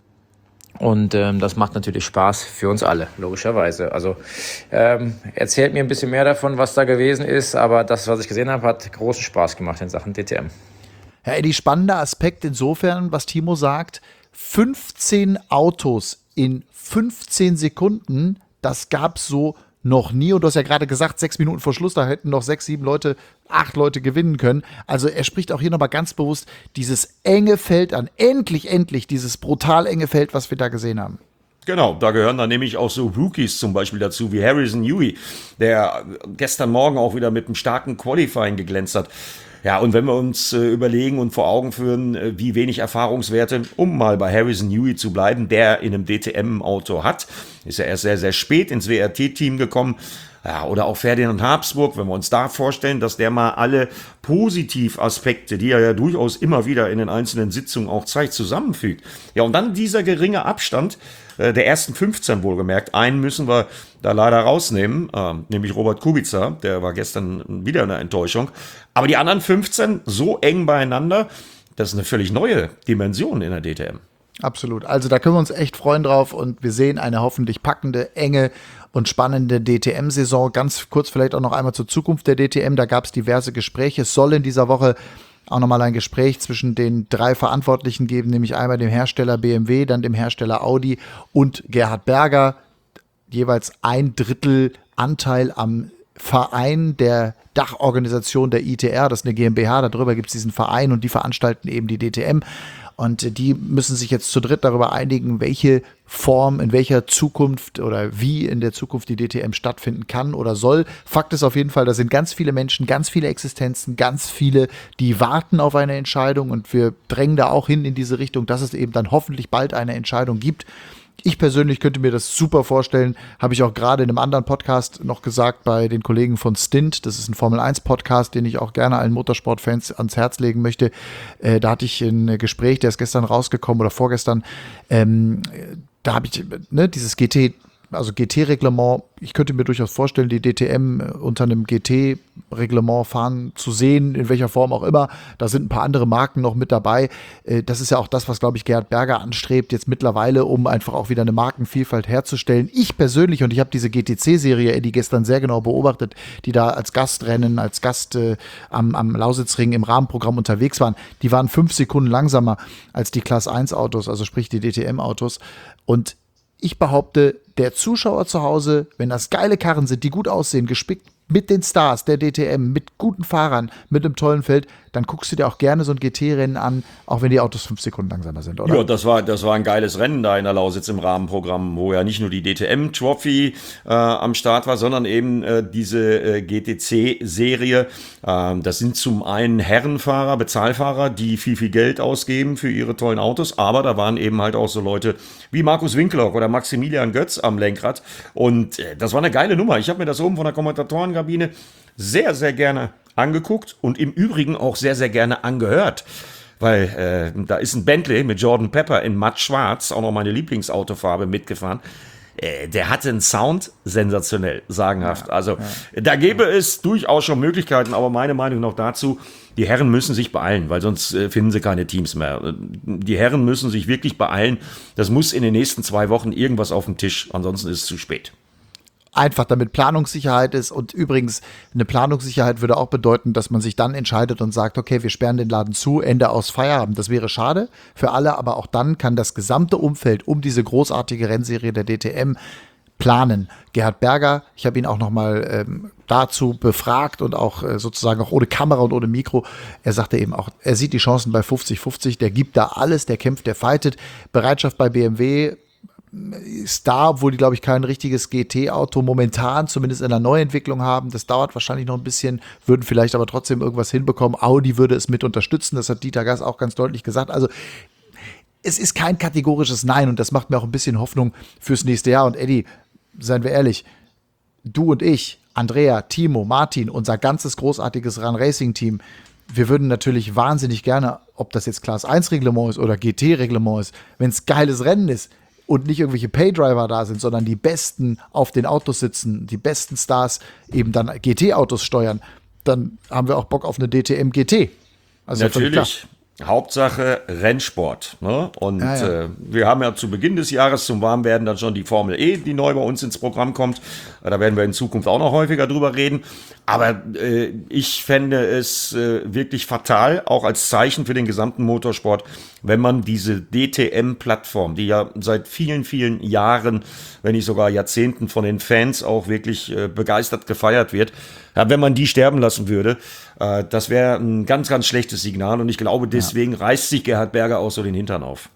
Und ähm, das macht natürlich Spaß für uns alle, logischerweise. Also ähm, erzählt mir ein bisschen mehr davon, was da gewesen ist, aber das, was ich gesehen habe, hat großen Spaß gemacht in Sachen D T M. Ja, Eddie, spannender Aspekt insofern, was Timo sagt, fünfzehn Autos in fünfzehn Sekunden, das gab's so noch nie. Und du hast ja gerade gesagt, sechs Minuten vor Schluss, da hätten noch sechs, sieben Leute, acht Leute gewinnen können. Also er spricht auch hier nochmal ganz bewusst dieses enge Feld an. Endlich, endlich dieses brutal enge Feld, was wir da gesehen haben. Genau, da gehören dann nämlich auch so Rookies zum Beispiel dazu, wie Harrison Newey, der gestern Morgen auch wieder mit einem starken Qualifying geglänzt hat. Ja, und wenn wir uns äh, überlegen und vor Augen führen, äh, wie wenig Erfahrungswerte, um mal bei Harrison Newey zu bleiben, der in einem D T M-Auto hat, ist ja erst sehr, sehr spät ins W R T-Team gekommen, Ja, oder auch Ferdinand Habsburg, wenn wir uns da vorstellen, dass der mal alle Positivaspekte, die er ja durchaus immer wieder in den einzelnen Sitzungen auch zeigt, zusammenfügt. Ja, und dann dieser geringe Abstand äh, der ersten fünfzehn wohlgemerkt. Einen müssen wir da leider rausnehmen, äh, nämlich Robert Kubica, der war gestern wieder eine Enttäuschung. Aber die anderen fünfzehn so eng beieinander, das ist eine völlig neue Dimension in der D T M. Absolut. Also da können wir uns echt freuen drauf und wir sehen eine hoffentlich packende, enge und spannende D T M-Saison. Ganz kurz vielleicht auch noch einmal zur Zukunft der D T M. Da gab es diverse Gespräche. Es soll in dieser Woche auch nochmal ein Gespräch zwischen den drei Verantwortlichen geben, nämlich einmal dem Hersteller B M W, dann dem Hersteller Audi und Gerhard Berger. Jeweils ein Drittel Anteil am Verein der Dachorganisation der I T R. Das ist eine GmbH. Darüber gibt es diesen Verein und die veranstalten eben die D T M. Und die müssen sich jetzt zu dritt darüber einigen, welche Form, in welcher Zukunft oder wie in der Zukunft die D T M stattfinden kann oder soll. Fakt ist auf jeden Fall, da sind ganz viele Menschen, ganz viele Existenzen, ganz viele, die warten auf eine Entscheidung. Und wir drängen da auch hin in diese Richtung, dass es eben dann hoffentlich bald eine Entscheidung gibt. Ich persönlich könnte mir das super vorstellen, habe ich auch gerade in einem anderen Podcast noch gesagt bei den Kollegen von Stint. Das ist ein Formel eins Podcast, den ich auch gerne allen Motorsportfans ans Herz legen möchte. Äh, da hatte ich ein Gespräch, der ist gestern rausgekommen oder vorgestern. Ähm, da habe ich ne, dieses G T, also G T-Reglement, ich könnte mir durchaus vorstellen, die D T M unter einem G T-Reglement fahren zu sehen, in welcher Form auch immer. Da sind ein paar andere Marken noch mit dabei. Das ist ja auch das, was, glaube ich, Gerhard Berger anstrebt, jetzt mittlerweile, um einfach auch wieder eine Markenvielfalt herzustellen. Ich persönlich, und ich habe diese G T C-Serie, Eddie, gestern sehr genau beobachtet, die da als Gastrennen, als Gast äh, am, am Lausitzring im Rahmenprogramm unterwegs waren, die waren fünf Sekunden langsamer als die Class eins Autos, also sprich die D T M-Autos. Und ich behaupte, der Zuschauer zu Hause, wenn das geile Karren sind, die gut aussehen, gespickt mit den Stars der D T M, mit guten Fahrern, mit einem tollen Feld, dann guckst du dir auch gerne so ein G T-Rennen an, auch wenn die Autos fünf Sekunden langsamer sind, oder? Ja, das war, das war ein geiles Rennen da in der Lausitz im Rahmenprogramm, wo ja nicht nur die D T M-Trophy äh, am Start war, sondern eben äh, diese äh, G T C-Serie. Ähm, das sind zum einen Herrenfahrer, Bezahlfahrer, die viel, viel Geld ausgeben für ihre tollen Autos, aber da waren eben halt auch so Leute wie Markus Winklock oder Maximilian Götz am Lenkrad und äh, das war eine geile Nummer. Ich habe mir das oben von der Kommentatorenkabine sehr, sehr gerne angeguckt und im Übrigen auch sehr, sehr gerne angehört. Weil äh, da ist ein Bentley mit Jordan Pepper in matt schwarz, auch noch meine Lieblingsautofarbe, mitgefahren. Äh, der hatte einen Sound sensationell, sagenhaft. Ja, also ja. Da gäbe es durchaus schon Möglichkeiten, aber meine Meinung noch dazu, die Herren müssen sich beeilen, weil sonst äh, finden sie keine Teams mehr. Die Herren müssen sich wirklich beeilen. Das muss in den nächsten zwei Wochen irgendwas auf dem Tisch, ansonsten ist es zu spät. Einfach damit Planungssicherheit ist und übrigens eine Planungssicherheit würde auch bedeuten, dass man sich dann entscheidet und sagt, okay, wir sperren den Laden zu, Ende aus Feierabend. Das wäre schade für alle, aber auch dann kann das gesamte Umfeld um diese großartige Rennserie der D T M planen. Gerhard Berger, ich habe ihn auch nochmal ähm, dazu befragt und auch äh, sozusagen auch ohne Kamera und ohne Mikro. Er sagte eben auch, er sieht die Chancen bei fünfzig fünfzig, der gibt da alles, der kämpft, der fightet. Bereitschaft bei B M W ist da, obwohl die, glaube ich, kein richtiges G T-Auto momentan, zumindest in der Neuentwicklung haben. Das dauert wahrscheinlich noch ein bisschen, würden vielleicht aber trotzdem irgendwas hinbekommen. Audi würde es mit unterstützen, das hat Dieter Gass auch ganz deutlich gesagt. Also es ist kein kategorisches Nein und das macht mir auch ein bisschen Hoffnung fürs nächste Jahr. Und Eddie, seien wir ehrlich, du und ich, Andrea, Timo, Martin, unser ganzes großartiges Run-Racing-Team, wir würden natürlich wahnsinnig gerne, ob das jetzt Class eins Reglement ist oder G T-Reglement ist, wenn es geiles Rennen ist, und nicht irgendwelche Paydriver da sind, sondern die Besten auf den Autos sitzen, die besten Stars eben dann G T-Autos steuern, dann haben wir auch Bock auf eine D T M G T. Also natürlich. Hauptsache Rennsport. Ne? Und ja, ja. Äh, wir haben ja zu Beginn des Jahres zum Warmwerden dann schon die Formel E, die neu bei uns ins Programm kommt. Da werden wir in Zukunft auch noch häufiger drüber reden. Aber äh, ich fände es äh, wirklich fatal, auch als Zeichen für den gesamten Motorsport, wenn man diese D T M-Plattform, die ja seit vielen, vielen Jahren, wenn nicht sogar Jahrzehnten von den Fans auch wirklich äh, begeistert gefeiert wird, ja, wenn man die sterben lassen würde, äh, das wäre ein ganz, ganz schlechtes Signal. Und ich glaube, deswegen ja. reißt sich Gerhard Berger auch so den Hintern auf.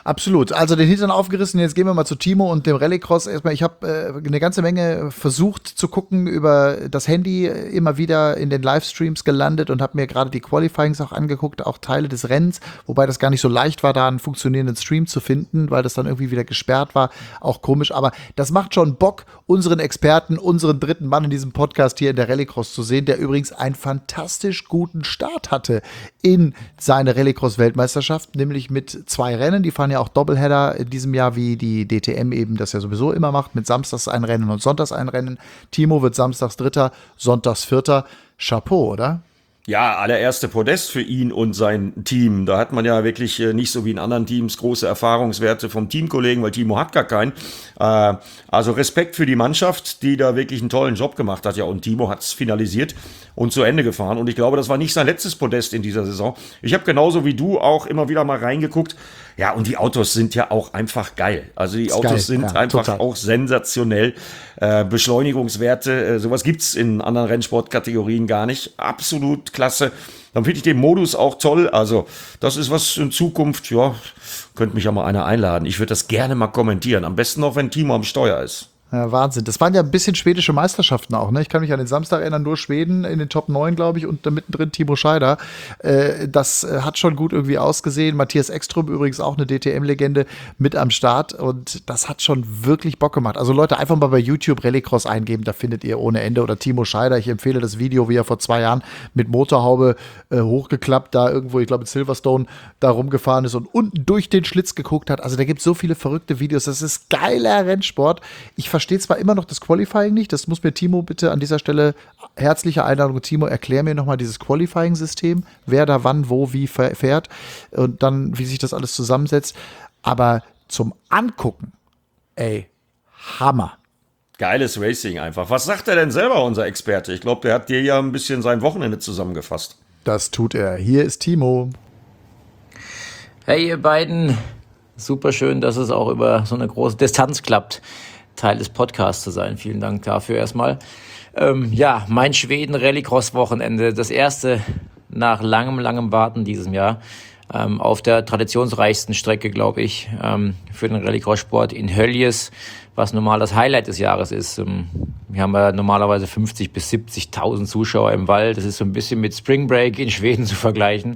Absolut. Also den Hintern aufgerissen. Jetzt gehen wir mal zu Timo und dem Rallycross. Erstmal, ich habe äh, eine ganze Menge versucht zu gucken über das Handy, immer wieder in den Livestreams gelandet und habe mir gerade die Qualifyings auch angeguckt, auch Teile des Rennens, wobei das gar nicht so leicht war, da einen funktionierenden Stream zu finden, weil das dann irgendwie wieder gesperrt war. Auch komisch. Aber das macht schon Bock, unseren Experten, unseren dritten Mann in diesem Podcast hier in der Rallycross zu sehen, der übrigens einen fantastisch guten Start hatte in seine Rallycross-Weltmeisterschaft, nämlich mit zwei Rennen. Die fahren ja auch Doubleheader in diesem Jahr, wie die D T M eben das ja sowieso immer macht, mit Samstags ein Rennen und Sonntags ein Rennen. Timo wird Samstags Dritter, Sonntags Vierter. Chapeau, oder? Ja, allererste Podest für ihn und sein Team. Da hat man ja wirklich äh, nicht so wie in anderen Teams große Erfahrungswerte vom Teamkollegen, weil Timo hat gar keinen. Äh, also Respekt für die Mannschaft, die da wirklich einen tollen Job gemacht hat. Ja, und Timo hat es finalisiert und zu Ende gefahren. Und ich glaube, das war nicht sein letztes Podest in dieser Saison. Ich habe genauso wie du auch immer wieder mal reingeguckt. Ja, und die Autos sind ja auch einfach geil. Also die Autos geil, sind ja, einfach total. Auch sensationell. Äh, Beschleunigungswerte, äh, sowas gibt's in anderen Rennsportkategorien gar nicht. Absolut klasse. Dann finde ich den Modus auch toll. Also das ist was in Zukunft, ja, könnte mich ja mal einer einladen. Ich würde das gerne mal kommentieren. Am besten noch, wenn Timo am Steuer ist. Ja, Wahnsinn. Das waren ja ein bisschen schwedische Meisterschaften auch, ne? Ich kann mich an den Samstag erinnern, nur Schweden in den Top neun, glaube ich, und da mittendrin Timo Scheider. Äh, das äh, hat schon gut irgendwie ausgesehen. Matthias Ekström übrigens auch eine D T M-Legende mit am Start und das hat schon wirklich Bock gemacht. Also Leute, einfach mal bei YouTube Rallycross eingeben, da findet ihr ohne Ende. Oder Timo Scheider, ich empfehle das Video, wie er vor zwei Jahren mit Motorhaube äh, hochgeklappt, da irgendwo, ich glaube in Silverstone, da rumgefahren ist und unten durch den Schlitz geguckt hat. Also da gibt es so viele verrückte Videos. Das ist geiler Rennsport. Ich verstehe zwar immer noch das Qualifying nicht, das muss mir Timo bitte an dieser Stelle, herzliche Einladung, Timo, erklär mir nochmal dieses Qualifying-System, wer da wann, wo, wie fährt und dann, wie sich das alles zusammensetzt. Aber zum Angucken, ey, Hammer. Geiles Racing einfach. Was sagt er denn selber, unser Experte? Ich glaube, der hat dir ja ein bisschen sein Wochenende zusammengefasst. Das tut er. Hier ist Timo. Hey, ihr beiden. Super schön, dass es auch über so eine große Distanz klappt, Teil des Podcasts zu sein. Vielen Dank dafür erstmal. Ähm, ja, mein Schweden-Rallycross-Wochenende. Das erste nach langem, langem Warten diesem Jahr. Ähm, auf der traditionsreichsten Strecke, glaube ich, ähm, für den Rallycross-Sport in Höljes, was normal das Highlight des Jahres ist. Ähm, wir haben ja normalerweise fünfzig bis siebzigtausend Zuschauer im Wald. Das ist so ein bisschen mit Spring Break in Schweden zu vergleichen.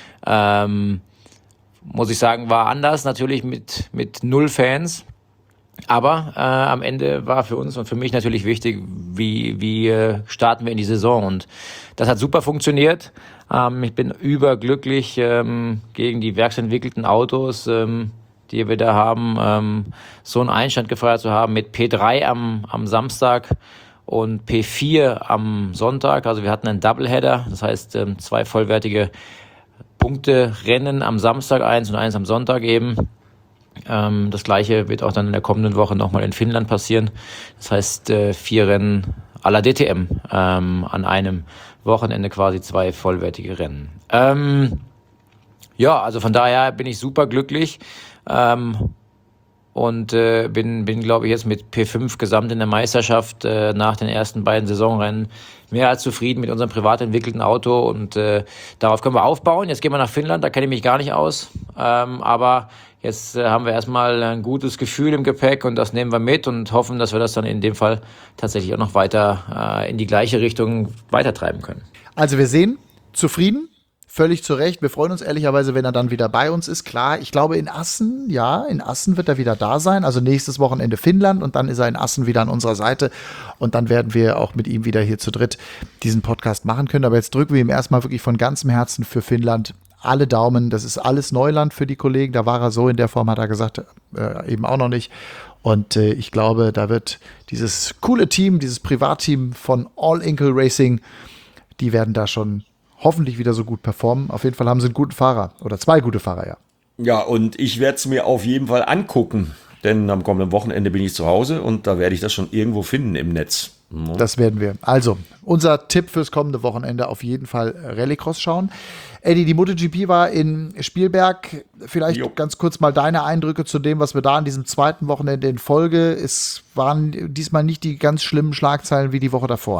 Ähm, muss ich sagen, war anders, natürlich mit, mit null Fans. Aber äh, am Ende war für uns und für mich natürlich wichtig, wie, wie äh, starten wir in die Saison. Und das hat super funktioniert. Ähm, ich bin überglücklich ähm, gegen die werksentwickelten Autos, ähm, die wir da haben, ähm, so einen Einstand gefeiert zu haben mit P drei am, am Samstag und P vier am Sonntag. Also wir hatten einen Doubleheader, das heißt ähm, zwei vollwertige Punkte-Rennen am Samstag, eins und eins am Sonntag eben. Ähm, das gleiche wird auch dann in der kommenden Woche nochmal in Finnland passieren. Das heißt, äh, vier Rennen à la D T M ähm, an einem Wochenende, quasi zwei vollwertige Rennen. Ähm, ja, also von daher bin ich super glücklich ähm, und äh, bin, bin glaube ich, jetzt mit P fünf gesamt in der Meisterschaft äh, nach den ersten beiden Saisonrennen mehr als zufrieden mit unserem privat entwickelten Auto und äh, darauf können wir aufbauen. Jetzt gehen wir nach Finnland, da kenne ich mich gar nicht aus, ähm, aber jetzt äh, haben wir erstmal ein gutes Gefühl im Gepäck und das nehmen wir mit und hoffen, dass wir das dann in dem Fall tatsächlich auch noch weiter äh, in die gleiche Richtung weitertreiben können. Also wir sehen, zufrieden, völlig zu Recht. Wir freuen uns ehrlicherweise, wenn er dann wieder bei uns ist. Klar, ich glaube in Assen, ja, in Assen wird er wieder da sein. Also nächstes Wochenende Finnland und dann ist er in Assen wieder an unserer Seite. Und dann werden wir auch mit ihm wieder hier zu dritt diesen Podcast machen können. Aber jetzt drücken wir ihm erstmal wirklich von ganzem Herzen für Finnland alle Daumen. Das ist alles Neuland für die Kollegen. Da war er so in der Form, hat er gesagt, äh, eben auch noch nicht. Und äh, ich glaube, da wird dieses coole Team, dieses Privatteam von All Inkle Racing, die werden da schon hoffentlich wieder so gut performen. Auf jeden Fall haben sie einen guten Fahrer oder zwei gute Fahrer, ja. Ja, und ich werde es mir auf jeden Fall angucken, denn am kommenden Wochenende bin ich zu Hause und da werde ich das schon irgendwo finden im Netz. Mhm. Das werden wir. Also, unser Tipp fürs kommende Wochenende auf jeden Fall Rallycross schauen. Eddie, die MotoGP war in Spielberg. Vielleicht jo. ganz kurz mal deine Eindrücke zu dem, was wir da an diesem zweiten Wochenende in Folge. Es waren diesmal nicht die ganz schlimmen Schlagzeilen wie die Woche davor, ne?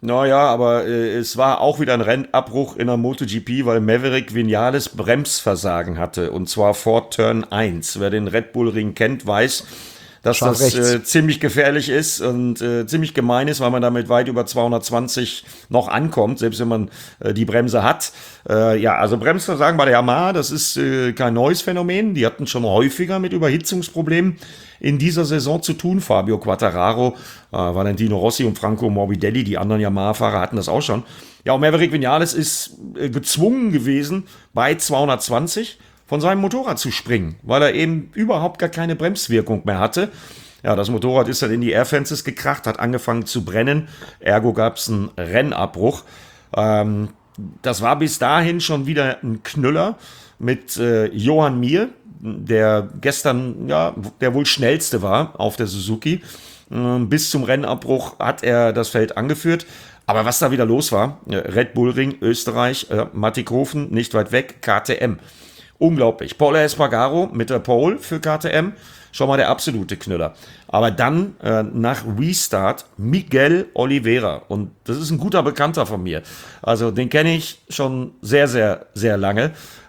Naja, aber äh, es war auch wieder ein Rennabbruch in der MotoGP, weil Maverick Vinales Bremsversagen hatte. Und zwar vor Turn eins. Wer den Red Bull Ring kennt, weiß, dass Schau das äh, ziemlich gefährlich ist und äh, ziemlich gemein ist, weil man damit weit über zweihundertzwanzig noch ankommt, selbst wenn man äh, die Bremse hat. Äh, ja, also Bremsversagen bei der Yamaha, das ist äh, kein neues Phänomen. Die hatten schon häufiger mit Überhitzungsproblemen in dieser Saison zu tun. Fabio Quartararo, äh, Valentino Rossi und Franco Morbidelli, die anderen Yamaha-Fahrer hatten das auch schon. Ja, und Maverick Vinales ist äh, gezwungen gewesen, bei zweihundertzwanzig von seinem Motorrad zu springen, weil er eben überhaupt gar keine Bremswirkung mehr hatte. Ja, das Motorrad ist dann in die Airfences gekracht, hat angefangen zu brennen, ergo gab es einen Rennabbruch. Ähm, das war bis dahin schon wieder ein Knüller mit äh, Johann Mir, der gestern ja der wohl schnellste war auf der Suzuki. Ähm, bis zum Rennabbruch hat er das Feld angeführt. Aber was da wieder los war, äh, Red Bull Ring, Österreich, äh, Mattighofen, nicht weit weg, K T M. Unglaublich. Pol Espargaro mit der Pole für K T M. Schon mal der absolute Knüller. Aber dann äh, nach Restart Miguel Oliveira. Und das ist ein guter Bekannter von mir. Also den kenne ich schon sehr, sehr, sehr lange.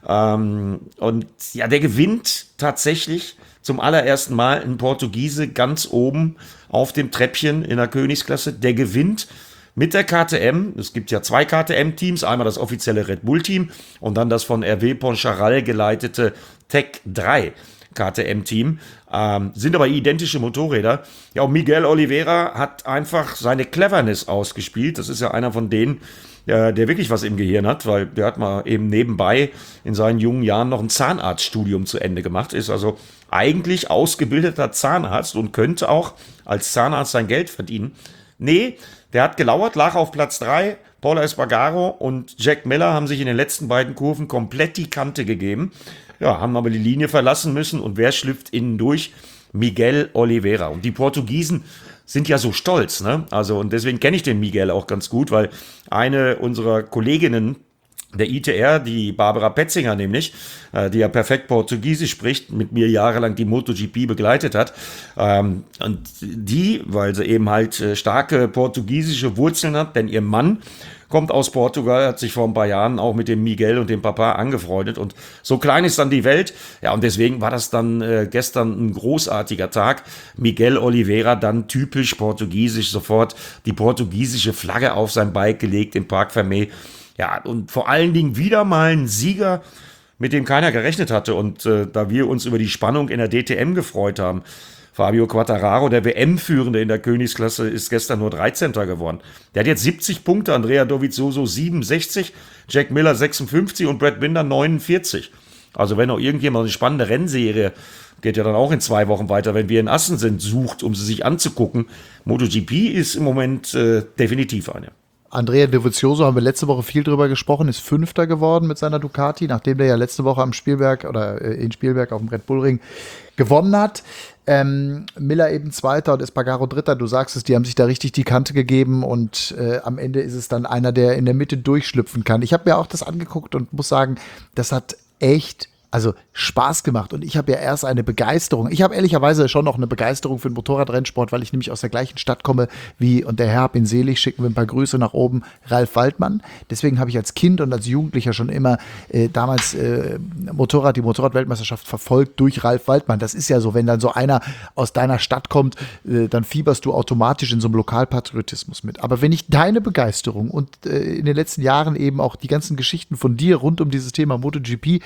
Ähm, und ja, der gewinnt tatsächlich zum allerersten Mal ein Portugiese ganz oben auf dem Treppchen in der Königsklasse. Der gewinnt mit der K T M. Es gibt ja zwei K T M-Teams, einmal das offizielle Red Bull-Team und dann das von R W Poncharal geleitete Tech drei K T M-Team. Ähm, sind aber identische Motorräder. Ja, und Miguel Oliveira hat einfach seine Cleverness ausgespielt. Das ist ja einer von denen, äh, der wirklich was im Gehirn hat, weil der hat mal eben nebenbei in seinen jungen Jahren noch ein Zahnarztstudium zu Ende gemacht. Ist also eigentlich ausgebildeter Zahnarzt und könnte auch als Zahnarzt sein Geld verdienen. Nee, der hat gelauert, lag auf Platz drei. Pol Espargaro und Jack Miller haben sich in den letzten beiden Kurven komplett die Kante gegeben. Ja, haben aber die Linie verlassen müssen. Und wer schlüpft innen durch? Miguel Oliveira. Und die Portugiesen sind ja so stolz, ne? Also, und deswegen kenne ich den Miguel auch ganz gut, weil eine unserer Kolleginnen der I T R, die Barbara Petzinger nämlich, äh, die ja perfekt Portugiesisch spricht, mit mir jahrelang die MotoGP begleitet hat. Ähm, und die, weil sie eben halt äh, starke portugiesische Wurzeln hat, denn ihr Mann kommt aus Portugal, hat sich vor ein paar Jahren auch mit dem Miguel und dem Papa angefreundet. Und so klein ist dann die Welt. Ja, und deswegen war das dann äh, gestern ein großartiger Tag. Miguel Oliveira dann typisch portugiesisch sofort die portugiesische Flagge auf sein Bike gelegt im Parc Fermé. Ja, und vor allen Dingen wieder mal ein Sieger, mit dem keiner gerechnet hatte. Und äh, da wir uns über die Spannung in der D T M gefreut haben, Fabio Quartararo, der W M-Führende in der Königsklasse, ist gestern nur dreizehnter geworden. Der hat jetzt siebzig Punkte, Andrea Dovizioso siebenundsechzig, Jack Miller sechsundfünfzig und Brad Binder neunundvierzig. Also wenn noch irgendjemand eine spannende Rennserie, geht ja dann auch in zwei Wochen weiter, wenn wir in Assen sind, sucht, um sie sich anzugucken. MotoGP ist im Moment äh, definitiv eine. Andrea Dovizioso haben wir letzte Woche viel drüber gesprochen, ist Fünfter geworden mit seiner Ducati, nachdem der ja letzte Woche am Spielberg oder in Spielberg auf dem Red Bull Ring gewonnen hat. Ähm, Miller eben Zweiter und Espargaro Dritter. Du sagst es, die haben sich da richtig die Kante gegeben und äh, am Ende ist es dann einer, der in der Mitte durchschlüpfen kann. Ich habe mir auch das angeguckt und muss sagen, das hat echt also Spaß gemacht. Und ich habe ja erst eine Begeisterung. Ich habe ehrlicherweise schon noch eine Begeisterung für den Motorradrennsport, weil ich nämlich aus der gleichen Stadt komme wie, und der Herr hab ihn selig, schicken wir ein paar Grüße nach oben, Ralf Waldmann. Deswegen habe ich als Kind und als Jugendlicher schon immer äh, damals äh, Motorrad, die Motorradweltmeisterschaft verfolgt durch Ralf Waldmann. Das ist ja so, wenn dann so einer aus deiner Stadt kommt, äh, dann fieberst du automatisch in so einem Lokalpatriotismus mit. Aber wenn ich deine Begeisterung und äh, in den letzten Jahren eben auch die ganzen Geschichten von dir rund um dieses Thema MotoGP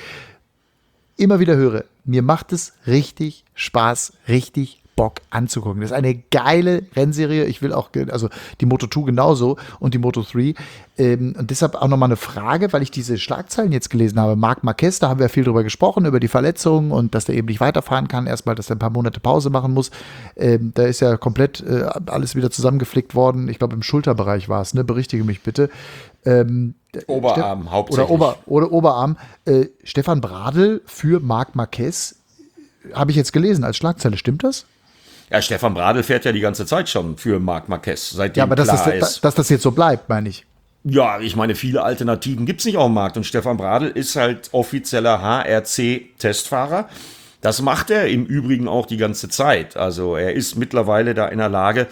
immer wieder höre, mir macht es richtig Spaß, richtig Bock anzugucken. Das ist eine geile Rennserie. Ich will auch, also die Moto zwei genauso und die Moto drei. Ähm, und deshalb auch nochmal eine Frage, weil ich diese Schlagzeilen jetzt gelesen habe. Marc Marquez, da haben wir viel drüber gesprochen, über die Verletzungen und dass der eben nicht weiterfahren kann. Erstmal, dass er ein paar Monate Pause machen muss. Ähm, da ist ja komplett äh, alles wieder zusammengeflickt worden. Ich glaube, im Schulterbereich war es, ne? Berichtige mich bitte. Ähm, Oberarm, Ste- hauptsächlich. Oder, Ober, oder Oberarm. Äh, Stefan Bradl für Marc Marquez, habe ich jetzt gelesen als Schlagzeile. Stimmt das? Ja, Stefan Bradl fährt ja die ganze Zeit schon für Marc Marquez, seitdem Ja, aber dass klar das, ist. dass, dass das jetzt so bleibt, meine ich. Ja, ich meine, viele Alternativen gibt es nicht auf dem Markt. Und Stefan Bradl ist halt offizieller H R C-Testfahrer. Das macht er im Übrigen auch die ganze Zeit. Also er ist mittlerweile da in der Lage,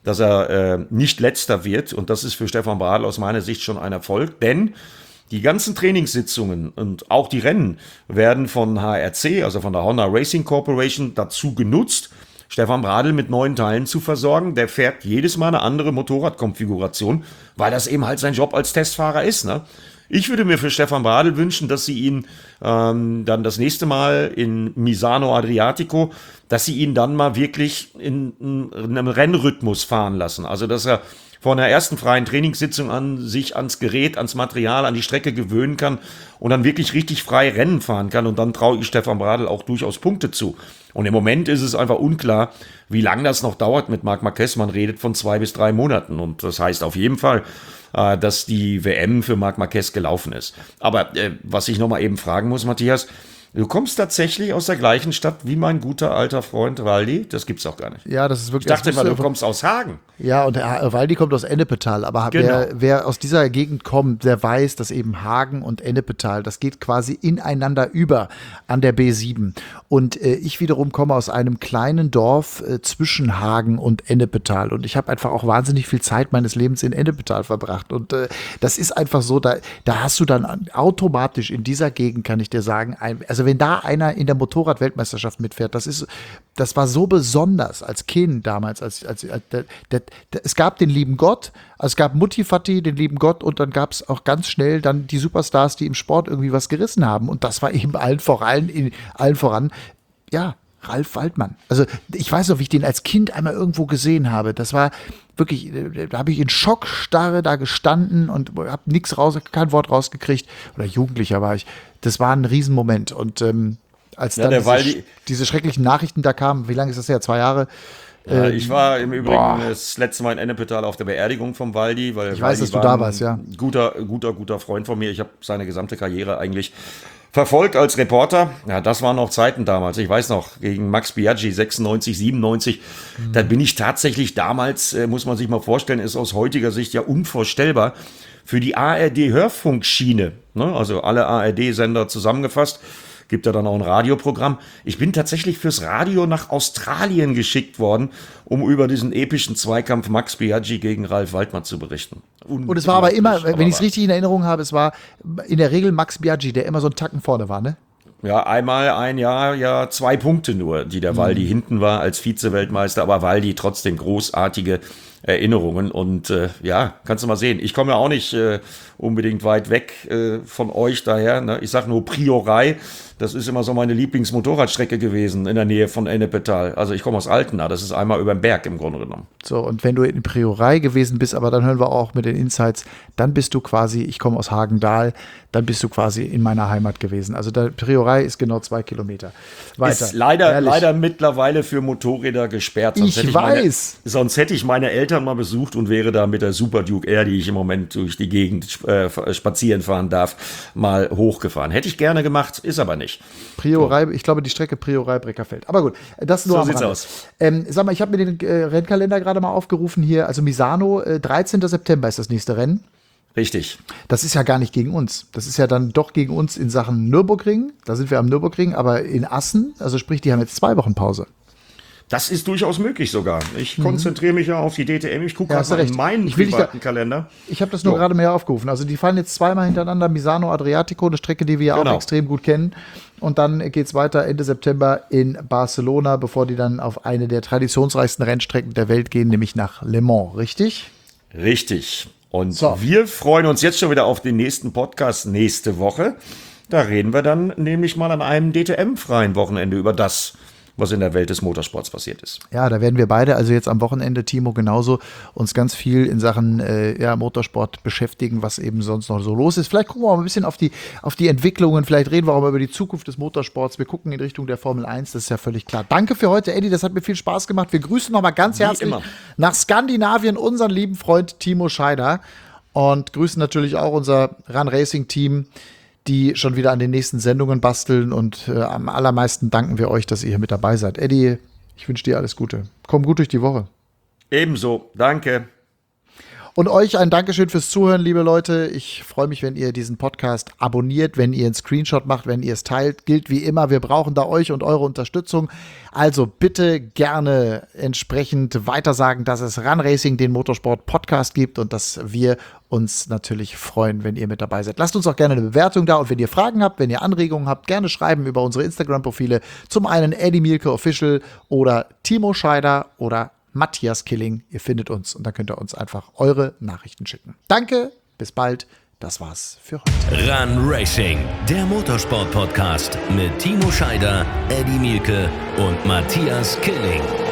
dass er äh, nicht Letzter wird. Und das ist für Stefan Bradl aus meiner Sicht schon ein Erfolg, denn die ganzen Trainingssitzungen und auch die Rennen werden von H R C, also von der Honda Racing Corporation, dazu genutzt, Stefan Bradl mit neuen Teilen zu versorgen. Der fährt jedes Mal eine andere Motorradkonfiguration, weil das eben halt sein Job als Testfahrer ist, ne? Ich würde mir für Stefan Bradl wünschen, dass sie ihn ähm, dann das nächste Mal in Misano Adriatico, dass sie ihn dann mal wirklich in, in einem Rennrhythmus fahren lassen. Also, dass er von der ersten freien Trainingssitzung an sich ans Gerät, ans Material, an die Strecke gewöhnen kann und dann wirklich richtig frei Rennen fahren kann. Und dann traue ich Stefan Bradl auch durchaus Punkte zu. Und im Moment ist es einfach unklar, wie lange das noch dauert mit Marc Marquez. Man redet von zwei bis drei Monaten. Und das heißt auf jeden Fall, äh, dass die W M für Marc Marquez gelaufen ist. Aber äh, was ich nochmal eben fragen muss, Matthias, du kommst tatsächlich aus der gleichen Stadt wie mein guter alter Freund Waldi? Das gibt's auch gar nicht. Ja, das ist wirklich. Ich dachte immer, du kommst aus Hagen. Ja, und der Waldi kommt aus Ennepetal. Aber Genau. wer, wer aus dieser Gegend kommt, der weiß, dass eben Hagen und Ennepetal, das geht quasi ineinander über an der B sieben. Und äh, ich wiederum komme aus einem kleinen Dorf äh, zwischen Hagen und Ennepetal. Und ich habe einfach auch wahnsinnig viel Zeit meines Lebens in Ennepetal verbracht. Und äh, das ist einfach so, da, da hast du dann automatisch in dieser Gegend, kann ich dir sagen, ein, also wenn da einer in der Motorrad-Weltmeisterschaft mitfährt, das ist, das war so besonders als Kind damals, als, als, als der, der, der, es gab den lieben Gott, also es gab Mutti Fatti, den lieben Gott, und dann gab es auch ganz schnell dann die Superstars, die im Sport irgendwie was gerissen haben, und das war eben allen voran, in, allen voran, ja, Ralf Waldmann. Also ich weiß noch, wie ich den als Kind einmal irgendwo gesehen habe. Das war wirklich, da habe ich in Schockstarre da gestanden und habe nichts raus, kein Wort rausgekriegt. Oder Jugendlicher war ich. Das war ein Riesenmoment. Und ähm, als Ja, dann der diese, Waldi- diese schrecklichen Nachrichten da kamen, wie lange ist das her? Zwei Jahre? Ja, ich war im Übrigen boah. das letzte Mal in Ennepetal auf der Beerdigung vom Waldi, weil Ich weiß, Waldi dass du war da ein warst, ja. Guter, guter, guter Freund von mir. Ich habe seine gesamte Karriere eigentlich verfolgt als Reporter. Ja, das waren noch Zeiten damals. Ich weiß noch, gegen Max Biaggi sechsundneunzig, siebenundneunzig. Mhm. Da bin ich tatsächlich damals, äh, muss man sich mal vorstellen, ist aus heutiger Sicht ja unvorstellbar, für die A R D-Hörfunkschiene, ne? Also alle A R D-Sender zusammengefasst, gibt ja dann auch ein Radioprogramm. Ich bin tatsächlich fürs Radio nach Australien geschickt worden, um über diesen epischen Zweikampf Max Biaggi gegen Ralf Waldmann zu berichten. Und es war aber immer, wenn ich es richtig richtig in Erinnerung habe, es war in der Regel Max Biaggi, der immer so einen Tacken vorne war, ne? Ja, einmal ein Jahr, ja, zwei Punkte nur, die der Waldi hinten war als Vize-Weltmeister, aber Waldi trotzdem großartige Erinnerungen. Und äh, ja, kannst du mal sehen, ich komme ja auch nicht äh, unbedingt weit weg äh, von euch daher. Ne? Ich sag nur Priorei, das ist immer so meine Lieblingsmotorradstrecke gewesen in der Nähe von Ennepetal. Also ich komme aus Altena, das ist einmal über den Berg im Grunde genommen. So, und wenn du in Priorei gewesen bist, aber dann hören wir auch mit den Insights, dann bist du quasi, ich komme aus Hagendahl, dann bist du quasi in meiner Heimat gewesen. Also der Priorei ist genau zwei Kilometer weiter. Ist leider, Ehrlich. leider mittlerweile für Motorräder gesperrt. Sonst Ich hätte ich weiß. Meine, sonst hätte ich meine Eltern mal besucht und wäre da mit der Super Duke Air, die ich im Moment durch die Gegend äh, spazieren fahren darf, mal hochgefahren. Hätte ich gerne gemacht, ist aber nicht. Priorei, ich glaube die Strecke Priorei-Breckerfeld. Aber gut, das nur So am sieht's Rande. aus. Ähm, sag mal, ich habe mir den äh, Rennkalender gerade mal aufgerufen hier. Also Misano, äh, dreizehnten September ist das nächste Rennen. Richtig. Das ist ja gar nicht gegen uns. Das ist ja dann doch gegen uns in Sachen Nürburgring. Da sind wir am Nürburgring, aber in Assen, also sprich, die haben jetzt zwei Wochen Pause. Das ist durchaus möglich sogar. Ich konzentriere mich ja auf die D T M. Ich gucke Ja, gerade hast du mal in recht. meinen Ich will dich privaten da- Kalender. Ich habe das nur So. gerade mehr aufgerufen. Also die fahren jetzt zweimal hintereinander Misano Adriatico, eine Strecke, die wir ja Genau. auch extrem gut kennen. Und dann geht es weiter Ende September in Barcelona, bevor die dann auf eine der traditionsreichsten Rennstrecken der Welt gehen, nämlich nach Le Mans, richtig? Richtig. Und So. wir freuen uns jetzt schon wieder auf den nächsten Podcast nächste Woche. Da reden wir dann nämlich mal an einem D T M-freien Wochenende über das, was in der Welt des Motorsports passiert ist. Ja, da werden wir beide, also jetzt am Wochenende, Timo, genauso uns ganz viel in Sachen äh, ja, Motorsport beschäftigen, was eben sonst noch so los ist. Vielleicht gucken wir auch ein bisschen auf die, auf die Entwicklungen, vielleicht reden wir auch mal über die Zukunft des Motorsports. Wir gucken in Richtung der Formel eins, das ist ja völlig klar. Danke für heute, Eddie, das hat mir viel Spaß gemacht. Wir grüßen nochmal ganz Wie herzlich immer. nach Skandinavien unseren lieben Freund Timo Scheider und grüßen natürlich auch unser Run Racing Team, die schon wieder an den nächsten Sendungen basteln, und äh, am allermeisten danken wir euch, dass ihr hier mit dabei seid. Eddie, ich wünsche dir alles Gute. Komm gut durch die Woche. Ebenso. Danke. Und euch ein Dankeschön fürs Zuhören, liebe Leute. Ich freue mich, wenn ihr diesen Podcast abonniert, wenn ihr einen Screenshot macht, wenn ihr es teilt. Gilt wie immer, wir brauchen da euch und eure Unterstützung. Also bitte gerne entsprechend weitersagen, dass es Run Racing, den Motorsport-Podcast gibt und dass wir uns natürlich freuen, wenn ihr mit dabei seid. Lasst uns auch gerne eine Bewertung da und wenn ihr Fragen habt, wenn ihr Anregungen habt, gerne schreiben über unsere Instagram-Profile. Zum einen Eddie Mielke Official oder Timo Scheider oder Matthias Killing. Ihr findet uns und dann könnt ihr uns einfach eure Nachrichten schicken. Danke, bis bald. Das war's für heute. Run Racing, der Motorsport-Podcast mit Timo Scheider, Eddie Mielke und Matthias Killing.